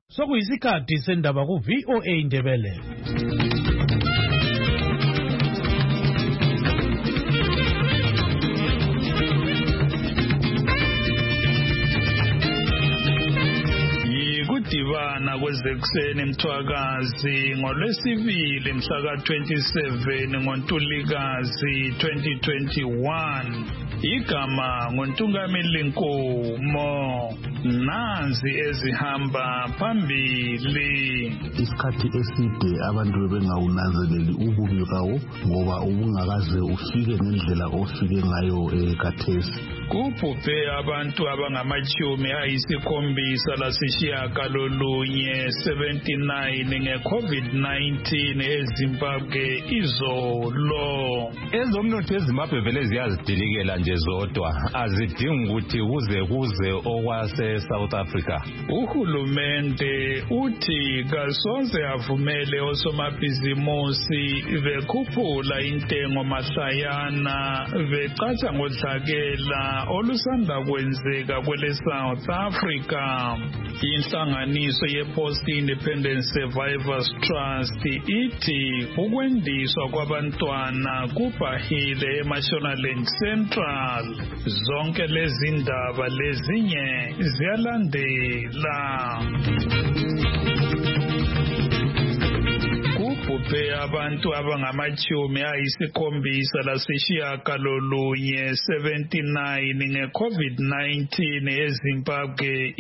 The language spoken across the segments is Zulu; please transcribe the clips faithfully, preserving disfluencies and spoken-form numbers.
Sokuyisikhathi sendaba ku V O A Indebele. Yikudibana kwezekuseni Mthwakazi ngolwesibili mhla twenty-seven ngoNtulikazi twenty twenty-one. Igama nguNtungameli Nkomo. Nanzi ezihamba phambili. Isikhathi eside abantu bengawunanzeleli ububi bawo ngoba ubungakaze ufike ngendlela ofike ngayo ekhathesi. Kubhubhe abantu abangamachumi ayisikhombisa lasishiyagalolunye seventy-nine nge-COVID nineteen eZimbabwe izolo. Ezomnotho eZimbabwe vele ziyazidilikela nje zodwa, azidingi ukuthi kuze kuze okwase South Africa. Uhulumende uthi kasoze avumele osomabhizimusi bekhuphula intengo mahlayana becatsha ngodlakela olusanda kwenzeka kwele South Africa. Inhlanganiso ye-Post Independent Survivors Trust ithi ukwendiswa kwabantwana kubhahile eMashonaland Central. Zonke lezi ndaba lezinye ziyalandela. Kubhubhe abantu abangamachumi ayisikhombisa lasishiyagalolunye seventy-nine nge-COVID nineteen eZimbabwe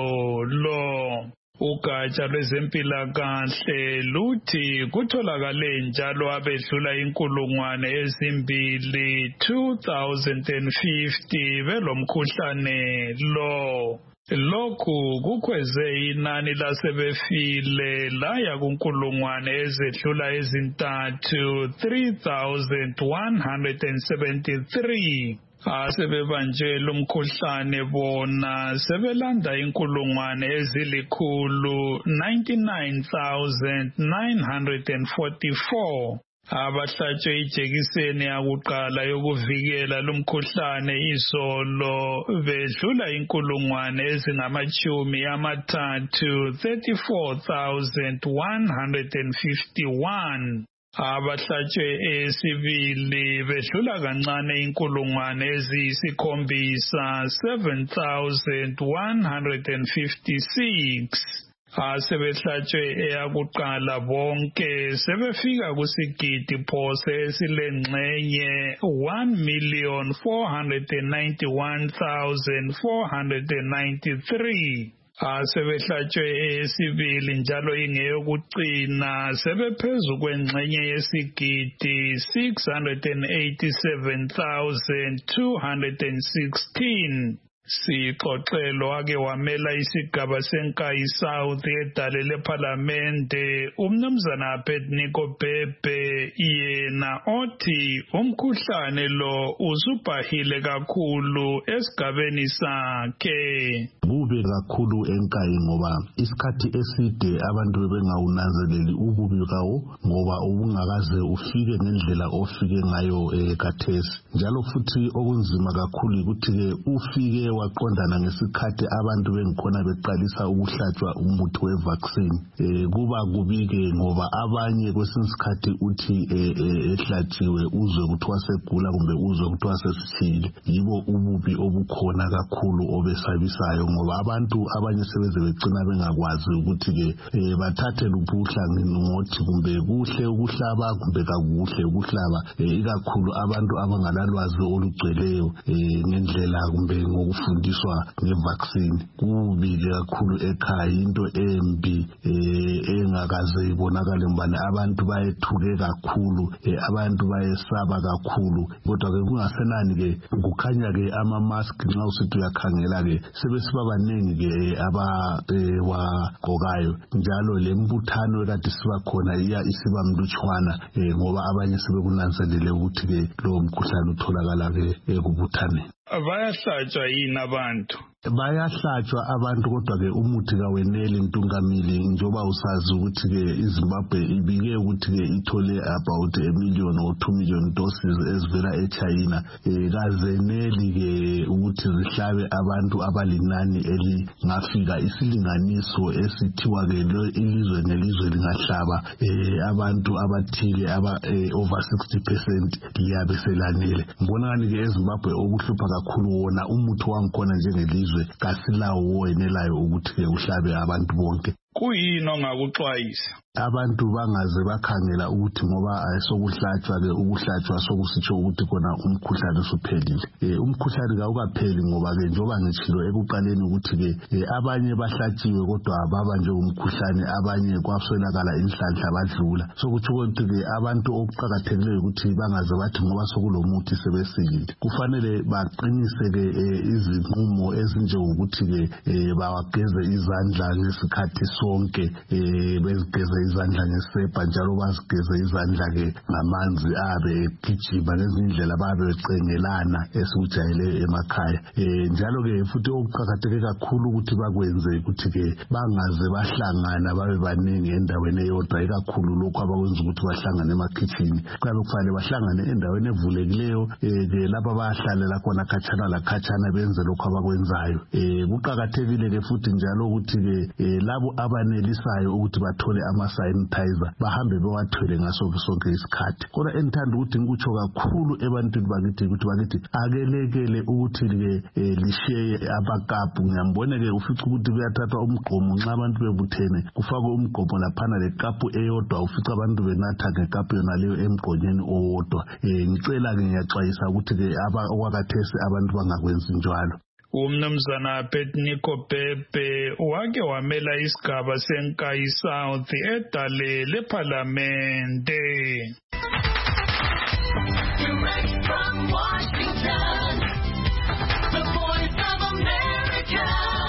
izolo. Ugatsha lwezempilakahle luthi kutholakale njalo abedlula inkulungwane ezimbili two thousand fifty belomkhuhlane lo. Lokhu kukhweze inani lasebefile laya kunkulungwane ezedlula ezintathu three thousand one hundred seventy-three. Asebebanjela umkhuhlane bona sebelanda inkulungwane ezilikhulu ninety-nine thousand nine hundred forty-four. Abahlatshwe ijekiseni yakuqala yokuvikela lumkhuhlane izolo bedlula inkulungwane ezingamachumi amathathu thirty-four thousand one hundred fifty-one. Abahlatshwe esibili bedlula kancane inkulungwane eziyisikhombisa seven thousand one hundred fifty-six. Asebehlatshwe eyakuqala bonke sebefika kusigidi phose esilengxenye one million four hundred ninety-one thousand four hundred ninety-three. Asebehlatshwe esibili njalo ingeyokucina sebephezu kwengxenye yesigidi six hundred eighty-seven thousand two hundred sixteen. Sixoxelo ake wamela isigaba senkayi South edale lePhalamende umnumzana Abednego Bhebhe yena othi umkhuhlane lo usubhahile kakhulu esigabeni sakhe. Kube kakhulu enkayi ngoba isikhathi eside abantu bengawunanzeleli ububi bawo ngoba ubungakaze ufike ngendlela ofike ngayo ekhathesi. Njalo futhi okunzima kakhulu ukuthi ke ufike waqondana ngesikhathi abantu bengikhona beqalisa ukuhlatshwa umuthi wevaccine. Eh kuba kubike ngoba abanye kwesinye isikhathi uthi ehlatshiwe uzwe ukuthi wasegula kumbe uzwe ukuthi wasesithile. Yibo ububi obukhona kakhulu obesabisayo ngoba abantu abanye sebeze becina bengakwazi ukuthi ke bathathe lubuhla ngothi kumbe kuhle ukuhlaba kumbe kakuhle ukuhlaba, ikakhulu abantu abangalalwazi olugcweleyo ngendlela kumbe ngokufundiswa ngevaccine. Kubike kakhulu ekhaya into embi engakaze ibonakale mbane abantu bayethuke kakhulu, abantu bayesaba kakhulu. Kodwa ke kungasenani ke kukhanya ke ama mask nxa usithi uyakhangela ke sebesiba abaningi ke abawagqokayo njalo lembuthano ekade siba khona iya isiba mlutshwana ngoba abanye sebekunanzelele ukuthi ke lo mkhuhlane utholakala ke ekubuthaneni. Bayahlatshwa yini abantu? bayahlatshwa abantu kodwa ke umuthi kaweneli Ntungamili njoba usazi ukuthi ke iZimbabwe ibike ukuthi ke ithole about a million or two million doses ezivela eChina kazeneli ke ukuthi zihlabe abantu abalinani elingafika isilinganiso esithiwa ke ilizwe nelizwe lingahlaba abantu abathile aba over sixty percent liyabe selanele. Ngibona ngani ke eZimbabwe okuhlupha kakhulu wona umuthi wangikhona njengelizwe kasilawo wenelayo ukuthi ke uhlabe abantu bonke. Kuyini ongakuxwayisa? Abantu bangaze bakhangela ukuthi ngoba sokuhlatshwa ke ukuhlatshwa sokusitsho ukuthi kona umkhuhlane usuphelile. Eh umkhuhlane kawukapheli ngoba ke njoba ngitshilo ekuqaleni ukuthi ke abanye bahlatshiwe kodwa baba nje umkhuhlane, abanye kwaswelakala inhlanhla badlula. Sokuthi ukuthi ke abantu okuqhakathekileyo ukuthi bangaze bathi ngoba sokulomuthi sebesilile. Kufanele baqinise ke izinqumo ezinjengokuthi ke bawageze izandla ngesikhathi sonke eh bezigeze izandla ngesepa njalo bazigeze izandla ke ngamanzi abe egijima ngezindlela babe becengelana esijayele emakhaya. Eh njalo ke futhi okuqhakatheke kakhulu ukuthi bakwenze ukuthi ke bangaze bahlangana babe baningi endaweni eyodwa, ikakhulu lokho abakwenza ukuthi bahlangane emakhitshini. Kuyabe kufanele bahlangane endaweni evulekileyo eh ke lapha bahlalela khona khatshana la khatshana benze lokho abakwenzayo. Eh kuqhakathekile ke futhi njalo ukuthi ke labo abanelisayo ukuthi bathole ama sanitizer bahambe bewathwele ngaso sonke isikhathi. Kodwa enthanda ukuthi ngikutsho kakhulu ebantwini bakithi ukuthi bakithi akelekele ukuthi ke lisheye abakapu. Ngiyambone ke ufica ukuthi kuyathathwa umgqomo nxa abantu bebuthene kufakwe umgqomo laphana lekapu eyodwa ufica abantu benatha ngekapu yona leyo emgqonyeni owodwa. Eh ngicela ke ngiyaxwayisa ukuthi ke okwakathesi abantu bangakwenzi njalo. Umnumzana Petniko Pepe wake wamela isigaba seNkayi South edale leParlamente. Direct from Washington, the Voice of America,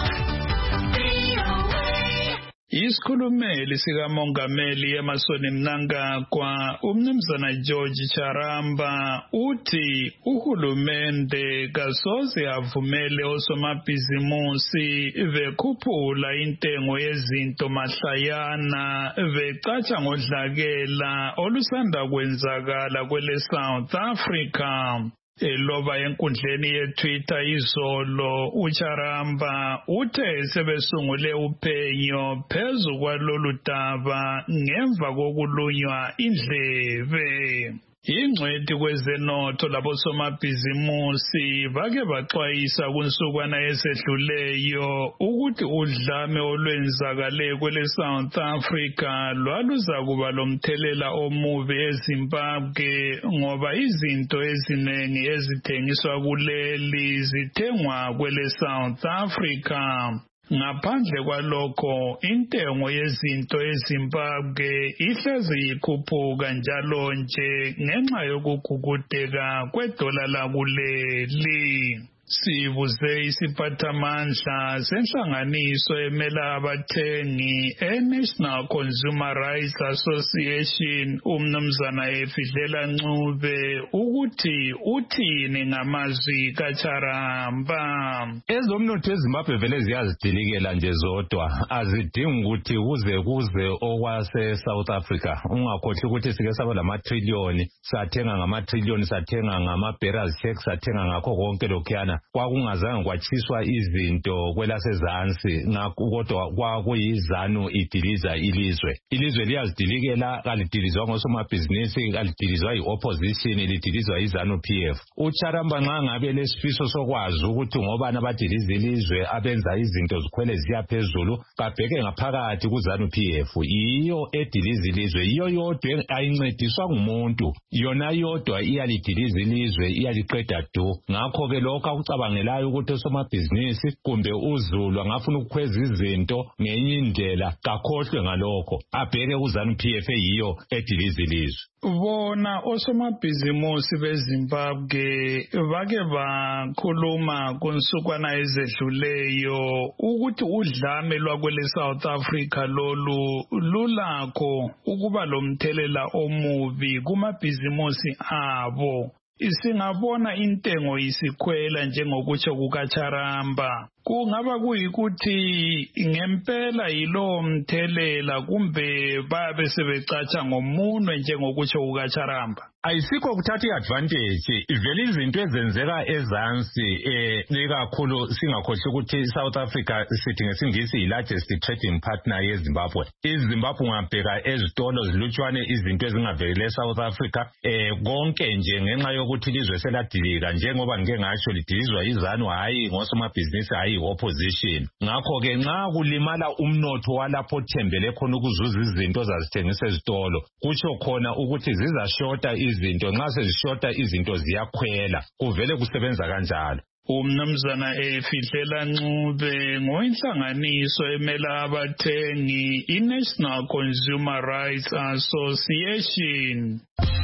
V O A. Isikhulumeli sikamongameli eMasoni Mnangagwa umnumzana George Charamba uthi uhulumende kasoze avumele osomabhizimusi bekhuphula intengo yezinto mahlayana becatsha ngodlakela olusanda kwenzakala kwele South Africa. Eloba enkundleni yeTwitter izolo uCharamba uthe sebesungule uphenyo phezu kwalolu daba ngemva kokulunywa indlebe. Ingcweti kwezenotho labosomabhizimusi bake baxwayisa kunsukwana esedluleyo ukuthi udlame olwenzakale kwele South Africa lwaluza kuba lomthelela omubi eZimbabwe ngoba izinto eziningi ezithengiswa kuleli zithengwa kwele South Africa. Ngaphandle kwalokho intengo yezinto eZimbabwe ihlezi ikhuphuka njalo nje ngenxa yokugugudeka kwedola lakuleli. Sibuze isiphathamandla senhlanganiso emela abathengi eNational Consumer Rights Association umnumzana Efidlela Ncube ukuthi uthini ngamazwi kaCharamba. Ezomnotho eZimbabwe vele ziyazidilikela nje zodwa, azidingi ukuthi kuze kuze okwase South Africa. Ungakhohlwa ukuthi sike saba lama-trillion, sathenga ngama-trillion, sathenga ngama-bearers checks, sathenga ngakho konke lokhuyana. Kwakungazange kwatshiswa izinto kwelasezansi ngakho kodwa kwakuyizanu idiliza ilizwe. Ilizwe liyazidilikela, kalidilizwa ngosomabhizinisi, kalidilizwa i-opposition, lidilizwa izanu P F. uCharamba nxa ngabe lesifiso sokwazi ukuthi ngobani abadiliza ilizwe abenza izinto zikhwele ziya phezulu, kabheke ngaphakathi kuzanu P F. Iyo ediliza ilizwe, iyo yodwa ayincediswa ngumuntu, yona yodwa iyalidiliza ilizwe, iyaliqeda du. Ngakho ke lokho akucabangelayo ukuthi osomabhizinisi kumbe uzulu angafuna ukukhweza izinto ngenye indlela kakhohlwe ngalokho, abheke kuzanu P F eyiyo ediliza ilizwe. Bona osomabhizimusi beZimbabwe bake bakhuluma kunsukwana ezedluleyo ukuthi udlame lwakwele South Africa lolu lulakho ukuba lomthelela omubi kumabhizimusi abo. Isingabona intengo isikhwela njengokutsho kukaCharamba kungaba kuyikuthi ngempela yilo mthelela kumbe babe sebecatsha ngomunwe njengokutsho kukaCharamba. Ayisikho kuthatha iadvantage ivele izinto ezenzeka ezansi eh ikakhulu singakhohle ukuthi South Africa sithi ngesingisi yi largest trading partner yeZimbabwe. iZimbabwe ngabheka ezitolo zilutshwane izinto ezingavele eSouth Africa eh konke nje ngenxa yokuthi lizwe seladilika njengoba ngeke ngasho lidilizwa izanu hayi ngosomabhizinisi hayi opposition. Ngakho ke nxa kulimala umnotho walapho othembele khona ukuzuza izinto zazithengisa ezitolo kutsho khona ukuthi zizashota izinto nxa sezishota izinto ziyakhwela kuvele kusebenza kanjalo. Umnumzana Efihlela Ncube ngoinhlanganiso emela abathengi iNational Consumer Rights Association.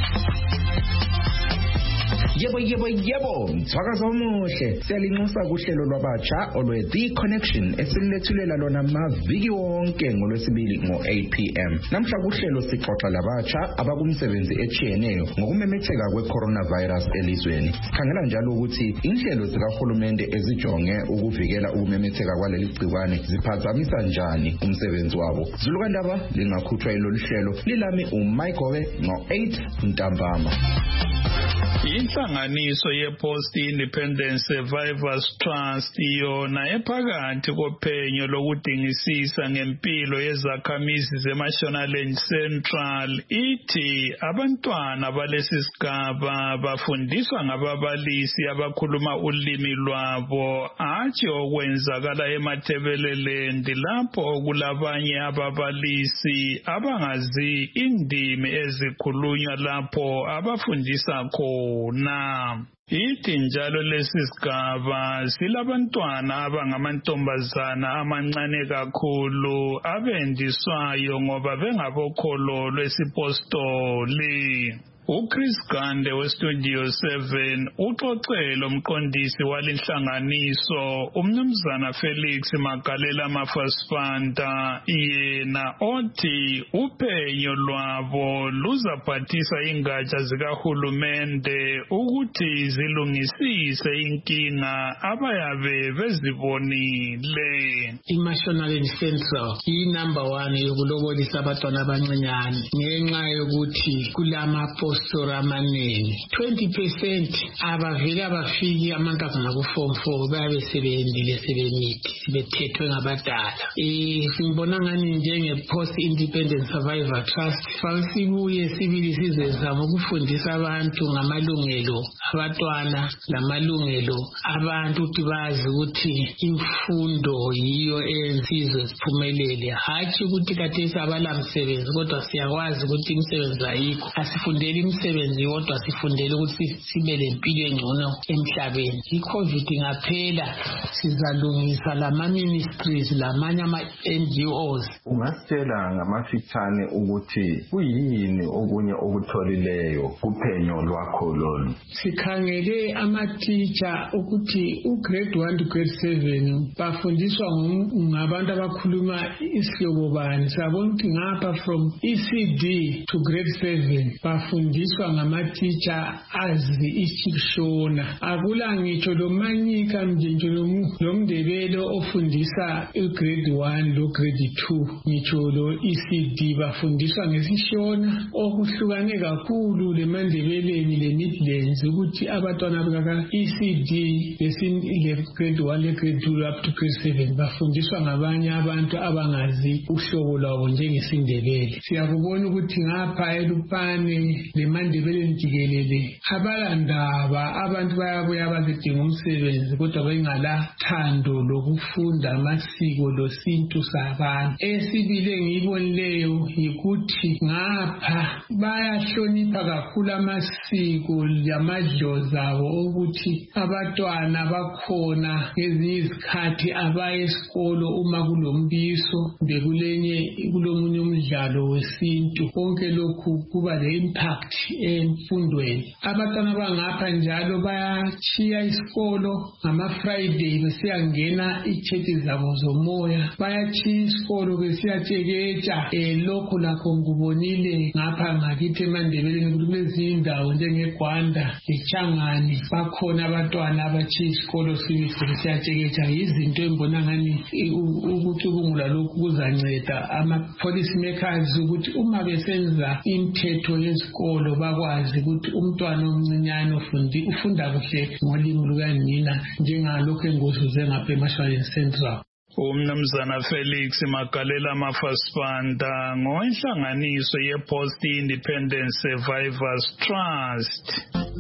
Yebo yebo yebo mthakazo omuhle siyalinxusa kuhlelo lwabatsha olwe The Connection esilethulela lona maviki wonke ngolwesibili ngo eight p m namhla kuhlelo sixoxa labatsha abakumsebenzi echiyeneyo ngokumemetheka kwe-coronavirus elizweni. Sikhangela njalo ukuthi inhlelo zikahulumende ezijonge ukuvikela ukumemetheka kwaleli gciwane ziphazamisa njani umsebenzi wabo. Zulukandaba lingakhutshwa ilolu hlelo lilami uMayigobe ngo eight ntambama. Inhlanganiso ye-Post Independent Survivors Trust yona ephakathi kophenyo lokudingisisa ngempilo yezakhamizi zeMashonaland Central ithi abantwana balesi sigaba bafundiswa ngababalisi abakhuluma ulimi lwabo hatshi okwenzakala eMatabeleland lapho kulabanye ababalisi abangazi indimi ezikhulunywa lapho abafundisa khona. Na ithi njalo lesi sigaba silabantwana abangamantombazana amancane kakhulu abendiswayo ngoba bengabokholo lwesipostoli. uChris Gande weStudio seven uxoxele umqondisi walenhlanganiso umnumzana Felix Magalela Mafasfanta yena othi uphenyo lwabo luzaphathisa ingatsha zikahulumende ukuthi zilungisise inkinga abayabe bezibonile. iMashonaland Central yi number one yokulobolisa abantwana abancinyane ngenxa yokuthi kulama postora amaningi. twenty percent abavele abafiki amankazana ku form four babe sebendile sebemithi sebethethwe ngabadala. Eh sibona ngani njenge Post Independent Survivor Trust falsibuye sibili sizezama ukufundisa abantu ngamalungelo abantwana lamalungelo abantu ukuthi bazi ukuthi imfundo yiyo ensizwe siphumelele hatshi ukuthi kathesi abalamsebenzi kodwa siyakwazi ukuthi imisebenzi ayikho asifundele imisebenzi kodwa sifundele ukuthi sibe lempilo engcono emhlabeni. iCovid ngaphela sizalungisa lama ministries lamanye ama N G Os. Ungasitshela ngamafitshane ukuthi kuyini okunye okutholileyo kuphenyo lwakho lolu? Sikhangele ama-teacher ukuthi u-grade one to grade seven bafundiswa ngabantu abakhuluma isihlobo bani. Sabona ukuthi ngapha from E C D to grade seven bafundiswa ngama-teacher azi isiShona. Akula ngitsho lo Manyika Mjenje lo Mndebele ofundisa i-grade one lo grade two ngitsho lo E C D bafundiswa ngesishona okuhlukane kakhulu leMandebeleni le Midlands ukuthi abantwana baka E C D le grade one le grade two up to grade seven bafundiswa ngabanye abantu abangazi uhlobo lwabo njengesindebele. Siyakubona ukuthi ngapha eLupane leMandebeleni jikelele abalandaba abantu bayabuya bazidinga umsebenzi kodwa bengala thando lokufunda amasiko losintu sabantu. Esibile ngibonileyo yikuthi ngapha bayahlonipha kakhulu amasiko lamadlozi abo ukuthi abantwana bakhona ngezinye izikhathi abaye esikolo uma kulombiso bekulenye kulomunye umdlalo wesintu. Konke lokhu kuba le impact emfundweni. Abantwana bangapha njalo bayachiya isikolo ngama-Friday besiyangena ichechi zabo zomoya, bayachiya isikolo besiyatsheketsha. um lokho lakho ngubonile ngapha ngakithi eMandebeleni ukuthi kulezinye indawo njengeGwanda, eChangani bakhona abantwana abachiya isikolo siyatsheketsha. Yizinto embona ngani ukucubungula lokhu kuzanceda ama-policy makers ukuthi uma besenza imithetho yesikolo bakwazi ukuthi umntwana omncinyane ufunda kuhle ngolimi lukanina njengalokhu engozuze ngapha eMashonaland Central. Umnumzana Felix Magalela Mafasibanda ngowenhlanganiso ye-Post Independent Survivors Trust.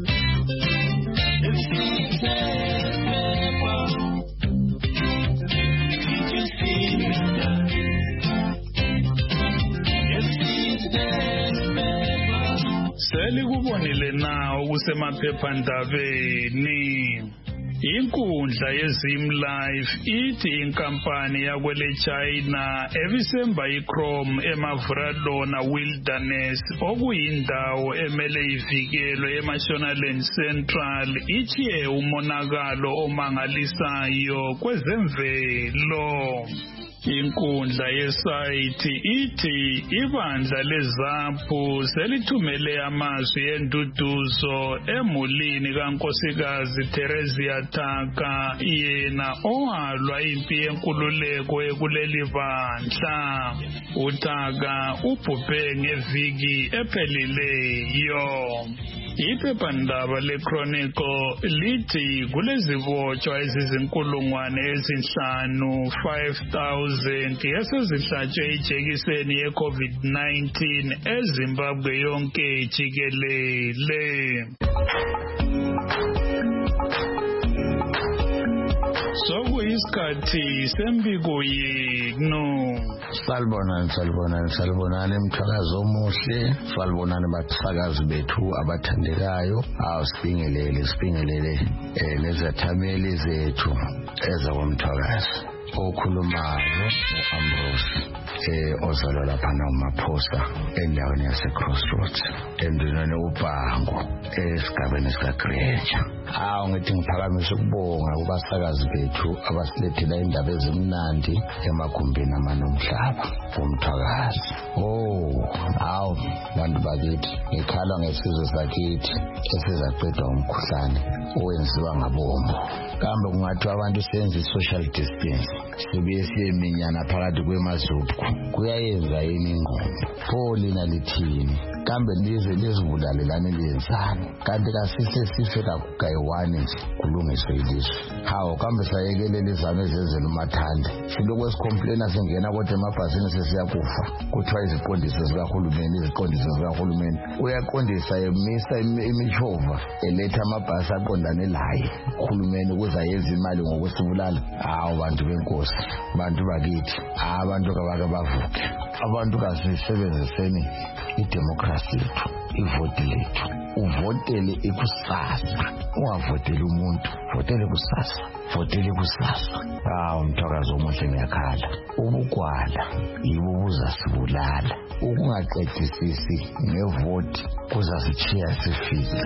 Selikubonile na okusemaphephandabeni. Inkundla yeZimLife ithi inkampani yakwele China ebisemba iChrome eMavuralona Wilderness okuyindawo emele ivikelwe eMashonaland Central ichiye umonakalo omangalisayo kwezemvelo. Inkundla yesayithi ithi ibandla leZAPU selithumele amazwi enduduzo emulini kaNkosikazi Teresia Taka yena owalwa impi yenkululeko ekuleli bandla. uTaka ubhubhe ngeviki ephelileyo. Iphephandaba leChronicle lithi kulezibotshwa ezizinkulungwane ezinhlanu five thousand esezihlatshwe ijekiseni ye-COVID nineteen eZimbabwe yonke jikelele. Sokuyisikhathi sembiko yenu. Salibonani, salibonani, salibonani mthakazo omuhle, salibonani bathakazi bethu abathandekayo. Awu sibingelele, sibingelele eh nezathameli zethu ezakwamthakazi. Okhulumayo uAmbrose eh ozalwa lapha naMaphosa endaweni yaseCrossroads enduneni uBhango esigabeni sikaGreja. Awu ngithi ngiphakamisa ukubonga kubasakazi bethu abasilethela indaba ezimnandi emagumbini amanomhlaba kumthakazi. Oh awu bantu bakithi ngikhala ngesizwe sakithi esizaqedwa umkhuhlane owenziwa ngabombo. Kambe kungathiwa abantu senze social distance sibuye siyeminyana phakathi kwemazuphu kuyayenza yini ingqondo? Pho lina lithini? Kambe lize lizibulalelane liyenzani? Kanti kasise sife kakugayiwani nje kulungiswe ilizwe. Hawu kambe sayekelele izame ezenzela umathanda silokhu esikomplaina singena kodwa emabhasini sesiyakufa kuthiwa iziqondiso zikahulumeni iziqondiso zikahulumeni uyaqondisa emisa imishova eletha amabhasi aqondane laye uhulumeni ukuze ayenze imali ngokusibulala. Hawu bantu benkosi, bantu bakithi, abantu kabake bavuke, abantu kasisebenziseni idemocracy yethu, ivoti lethu. Uvotele ikusasa, ungavoteli umuntu, votele kusasa, votele kusasa. Hawu mthakazi omuhle ngiyakhala, ubugwala yibo buzasibulala, ukungaqedisisi ngevoti kuzasitshiya sifile.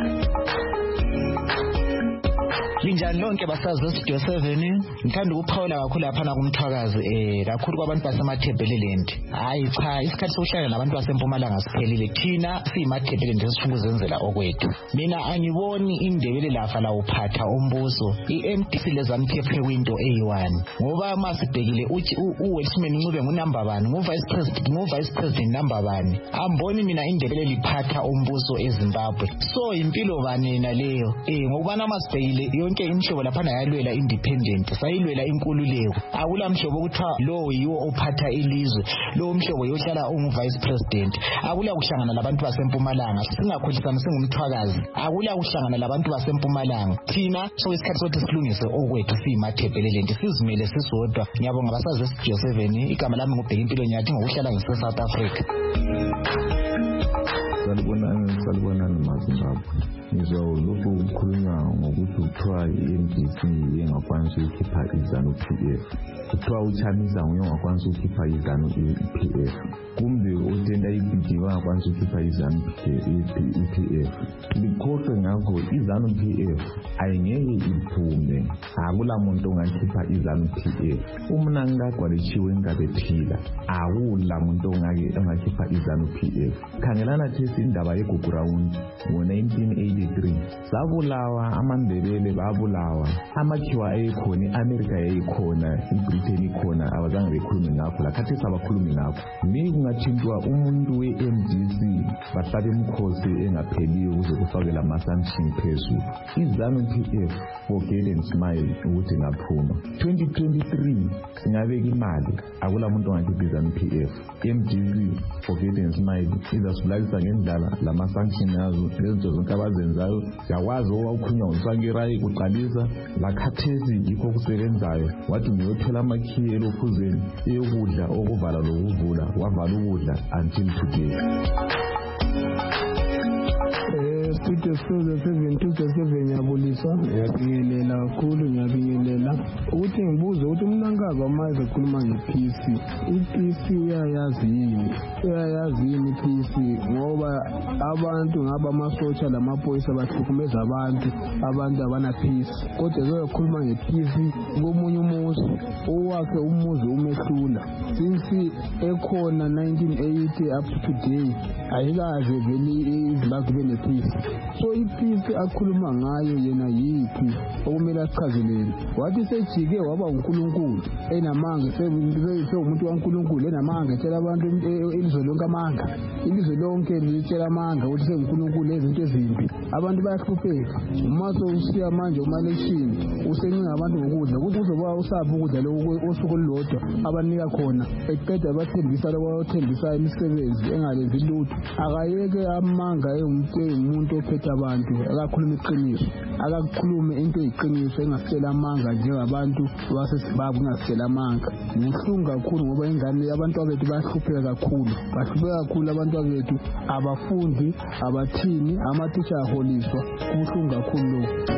Linjani lonke basazi beStudio seven, ngithanda ukuphawula kakhulu lapha kumthwakazi eh kakhulu kwabantu basemaThebeleland. Hayi cha, isikhathi sokuhlala nabantu baseMpumalanga siphelile. Thina siyimaThebeleland sifuna ukuzenzela okwethu. Mina angiboni indebele lafa la uphatha umbuso i-M D C leZANU-P F window A one ngoba masibhekile uthi uWelshman Ncube ngunumber one, nguvice president nguvice president number one. Amboni mina indebele liphatha umbuso eZimbabwe. So impilo bani na leyo eh ngokubana masibhekile yonke imhlobo lapha yalwela independent sayilwela inkululeko. Akula mhlobo ukuthiwa lo yiwo ophatha ilizwe, lo mhlobo yohlala ungu-vice president. Akula kuhlangana labantu baseMpumalanga, singakhohlisana singumthwakazi. Akula kuhlangana labantu baseMpumalanga. Thina so isikhathi sokuthi silungise okwethu siyimaThebeleland sizimele sisodwa. Ngiyabonga basazi beStudio seven, igama lami ngubheka impilo nyathi ngokuhlala ngise South Africa. Salibonani, salibonani maZimbabwe. Ngizwa lokhu kukhulunywa ngokuthi kuthiwa i-M D C ingakwanisi ukukhipha iZANU-P F kuthiwa uChamisa nguye ongakwanisa ukukhipha izanu i-P F kumbe utenda i-B D wangakwanisa ukukhipha izanu i-P F likhohlwe ngakho izanu P F ayingeke iphume akula muntu ongakhipha izanu P F umna ngagwalishiwe ngabephila akula muntu ongake ongakhipha izanu P F khangelana thesi indaba yeGugurawundi ngo-nineteen eighty-three sabulawa amandebele babulawa amakhiwa ayekhona i-America yayikhona iBritain ikhona abazange bekhulume ngakho lakhathesi abakhulumi ngakho mi kungathintwa umuntu we-M D C bahlabe imkhosi engapheliyo ukuze kufake lama-sanction phezulu izanu P F forget and smile ukuthi ngaphuma twenty twenty-three singabeka imali akula muntu ongakhipha izanu P F M D C forget and smile izasibulalisa ngendlala lama-sanction yazo lezinto zonke abazenzayo siyakwazi okwakhunywa nguSangirayi kuqalisa lakhathesi yikho kusebenzayo wathi ngiyothola amakhiye elokhuzeni eyokudla okuvala lokuvula wavala ukudla until today. Studio seven two seven ngiyabulisa ngiyabingelela kakhulu ngiyabingelela ukuthi ngibuze ukuthi umnankaba mayize khuluma nge-P C i-P C uyayazi yini uyayazi yini i-P C ngoba abantu ngaba amasotsha lamaphoyisa bahlukumeza abantu abantu abana peace kodwa kuyokhuluma nge-P C komunye umuzi owakhe umuzi umehlula since ekhona nineteen eighty up to today ayikaze vele iZimbabwe bene peace so iPhisi akhuluma ngayo yena yiphi okumele asichazelele wathi sejike waba uNkulunkulu enamanga sebenzise umuntu kaNkulunkulu enamanga etshela abantu ilizwe lonke amanga ilizwe lonke litshela amanga ukuthi seNkulunkulu ezinto ezimbi abantu bayahlupheka umaso usiya manje uma-election useninga abantu ngokudla ukuthi uzoba usapha ukudla lokho osuku olulodwa abanika khona eqeda bathembisa labathembisa imisebenzi engalenzi lutho akayeke amanga umuntu ophethe abantu akakhuluma iqiniso akakhulume into eyiqiniso engasela amanga njengabantu baseZimbabwe engasela amanga ubuhlungu kakhulu ngoba ingane abantu bethu bayahlupheka kakhulu bahlupheka kakhulu abantu bethu abafundi abathini amathisha aholiswa ubuhlungu kakhulu lokho.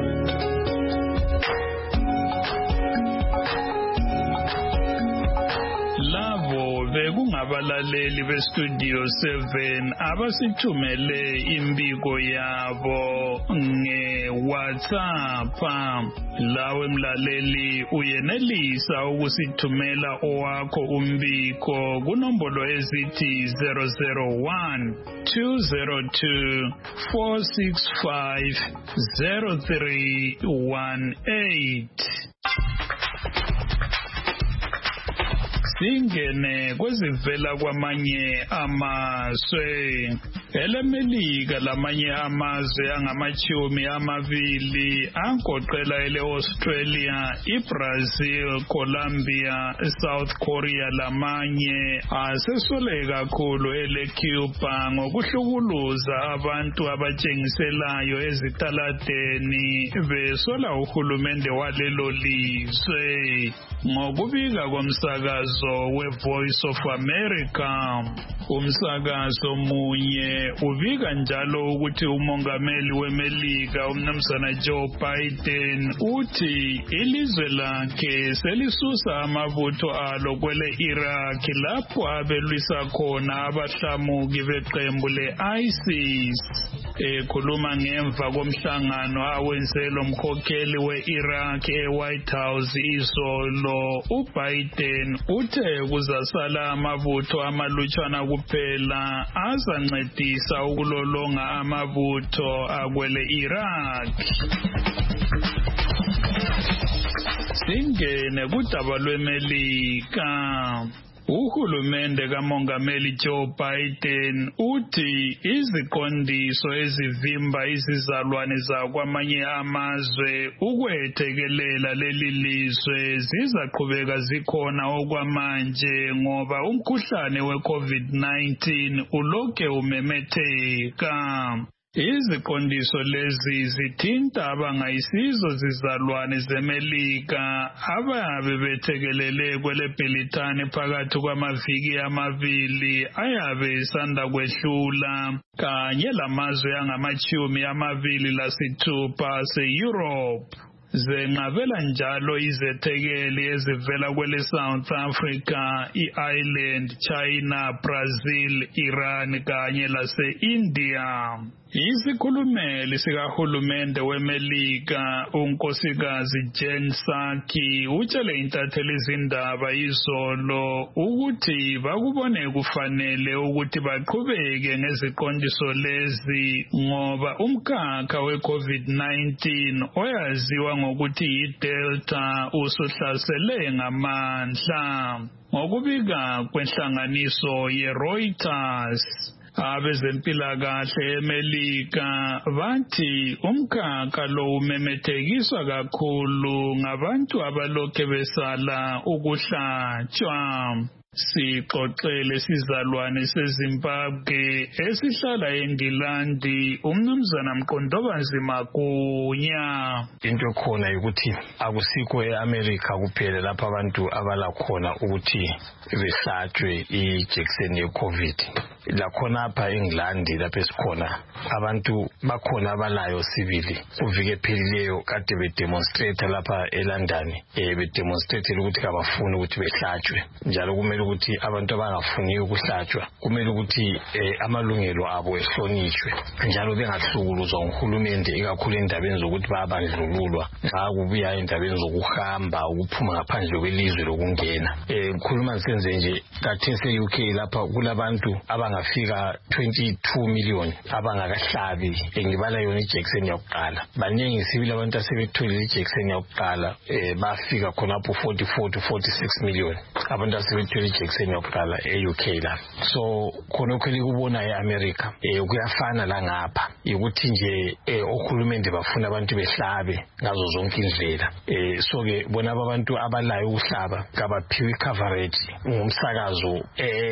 Bekungabalaleli bestudio seven abasithumele imbiko yabo nge-WhatsApp lawe mlaleli uyenelisa ukusithumela owakho umbiko kunombolo ezithi zero zero one two zero two four six five zero three one eight. Singene kwezivela kwamanye amazwe elemelika lamanye amazwe angamachumi amabili angoqela ele-Australia, iBrazil, Colombia, South Korea lamanye asesole kakhulu ele-Cuba ngokuhlukuluza abantu abatshengiselayo ezitaladeni besola uhulumende walelo lizwe. Ngokubika komsakazo we-Voice of America, umsakazo munye ubika njalo ukuthi umongameli weMelika umnumzana Joe Biden uthi ilizwe lakhe selisusa amabutho alo kwele Iraq lapho abelwisa khona abahlamuki beqembu le-ISIS. Ekhuluma ngemva komhlangano awenzelwe umkhokheli we-Iraq e-White House izolo, uBiden uthe kuzasala amabutho amalutshwana kuphela azancedisa ukulolonga amabutho akwele Iraq. Singene kudaba lweMelika. Uhulumende kamongameli Joe Biden uthi iziqondiso ezivimba izizalwane zakwamanye amazwe ukwethekelela leli lizwe zizaqhubeka zikhona okwamanje ngoba umkhuhlane we-COVID nineteen ulokhe umemetheka. Iziqondiso lezi zithinta abangayisizo zizalwane zeMelika ababe bethekelele kwele Bhilithani phakathi kwamaviki amabili ayabe esanda kwehlula kanye lamazwe angamachumi amabili lasithupha ase-Europe. zenqabela njalo izethekeli ezivela kwele South Africa, i-Ireland, China, Brazil, Iran kanye lase-India. Isikhulumeli sikahulumende weMelika unkosikazi Jen Psaki utshele intatheli izindaba izolo ukuthi bakubone kufanele ukuthi baqhubeke ngeziqondiso lezi ngoba umkhakha we-COVID nineteen oyaziwa ngokuthi yi-Delta usuhlasele ngamandla. Ngokubika kwenhlanganiso ye-Reuters, abezempilakahle eMelika bathi umkhakha lo umemethekiswa kakhulu ngabantu abalokhe besala ukuhlatshwa. Sixoxele sizalwane seZimbabwe esihlala eNgilandi umnumzana Mqondobazima Magunya. Into khona ukuthi akusikho eAmerica kuphela lapha abantu abala khona ukuthi behlatshwe ijekiseni yeCovid. Lakhona apha eNgilandi lapha esikhona abantu bakhona abalayo sibili kuvike phelileyo kade bedemonstrate lapha eLondon eh bedemonstrate ukuthi kabafuni ukuthi behlatshwe njalo kumele ukuthi abantu abangafuni ukuhlatshwa kumele ukuthi amalungelo abo ehlonishwe njalo bengahlukuluzwa nguhulumende ikakhulu endabeni zokuthi bayabandlululwa xa kubuya endabeni zokuhamba ukuphuma ngaphandle kwelizwe lokungena. Eh khuluma senze nje kathese U K lapha kulabantu abangafika twenty-two million abangakahlabi engibala yona ijekiseni yokuqala. Baningi sibili abantu asebetholile ijekiseni yokuqala eh bafika khonapho forty-four to forty-six million abantu asebetholile ijekiseni yokuqala e-U K la. So khonokho likubona eAmerica eh kuyafana la ngapha ukuthi nje eh ohulumende bafuna abantu behlabe ngazo zonke indlela. Eh so ke bona abantu abalayo ukuhlaba kabaphiwe coverage ngumsakazo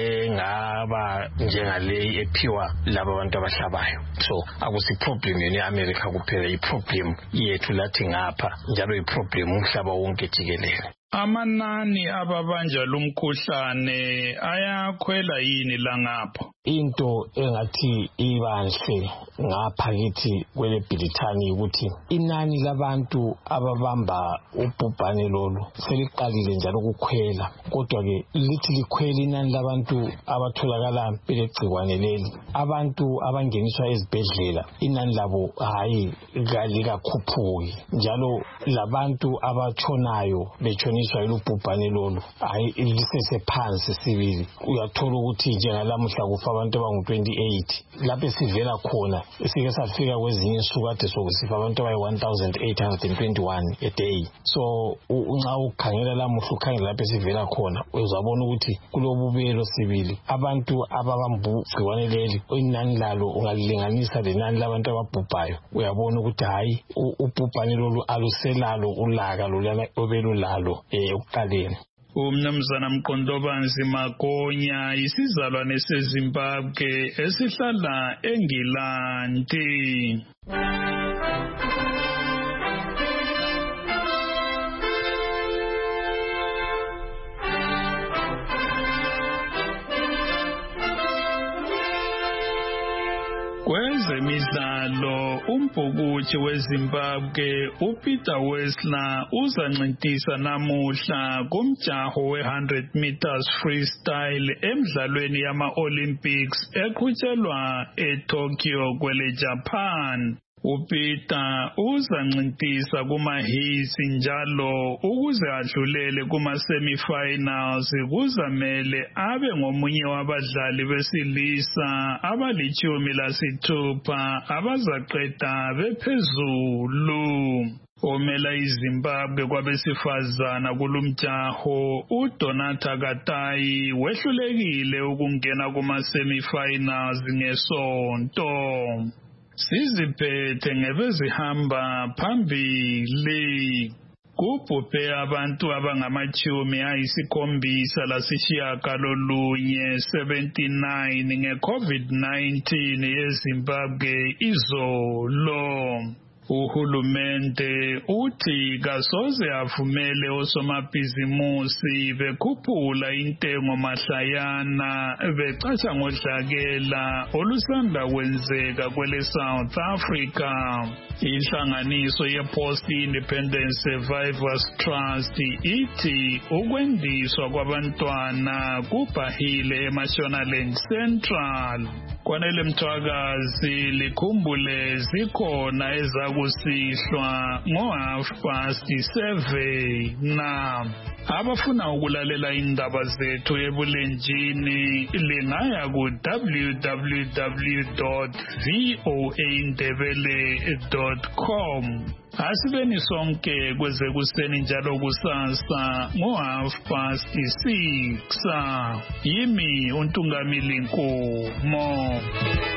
engaba njengale ephiwa laba abantu abahlabayo. So akusi problem yona eAmerica kuphela, iproblem yethu lathi ngapha njalo iproblem umhlaba wonke jikelele. Amanani ababanja lumkhuhlane ayakhwela yini la ngapha? Into engathi ibanhle ngapha kithi kwele Britani ukuthi inani labantu ababamba ubhubhane lolu seliqalile njalo ukukhwela, kodwa ke lithi likhwela inani labantu abatholakala belegcikwane leli. Abantu abangeniswa ezibhedlela inani labo hayi kalikakhuphuki, njalo labantu abatshonayo betshona ilubhubhane lolu hayi lisesephansi sibili. Uyathola ukuthi njengalamuhla kufa abantu abangu twenty-eight lapho esivela khona esike safika kwezinye insuku kade sokusifa abantu abayi one thousand eight hundred twenty-one a day. So unxa ukhangela lamuhla ukhangela lapho esivela khona uzabona ukuthi kulobubelo sibili abantu ababambugciwane leli inani lalo ungalilinganisa lenani labantu ababhubhayo uyabona ukuthi hayi ubhubhane lolu aluselalo ulaka lolana obelulalo ekuqaleni. Umnumzana Mqondobazima Magunya isizalwane seZimbabwe esihlala eNgilandi. Kwezemidlalo, umbhukuthi weZimbabwe uPeter Wessler uzancintisana namuhla kumjaho we one hundred meters freestyle emidlalweni yama-Olympics eqhutshelwa eTokyo kwele Japan. uPeter uzancintisa kuma-hits njalo ukuze adlulele kuma-semifinals kuzamele abe ngomunye wabadlali besilisa abalichumi lasithupha abazaqeda bephezulu. Omela iZimbabwe kwabesifazana kulumjaho uDonata Katayi wehlulekile ukungena kuma-semifinals ngesonto. Siziphethe ngebezihamba phambili. Kubhubhe abantu abangamachumi ayisikhombisa lasishiyagalolunye seventy-nine nge-COVID nineteen yeZimbabwe izolo. Uhulumende uthi kasoze avumele osomabhizimusi bekhuphula intengo mahlayana becatsha ngodlakela olusanda kwenzeka kwele South Africa. Inhlanganiso ye-Post-Independence Survivors Trust ithi ukwendiswa kwabantwana kubhahile eMashonaland Central. Kwanele Mthwakazi likhumbule zikhona ezakusihlwa ngo half past seven na abafuna ukulalela indaba zethu ebulenjini lingaya ku w w w dot voa ndebele dot com. Asibeni sonke kweze kuseni njalo kusasa ngo half past six. Yimi uNtungamili Nkomo.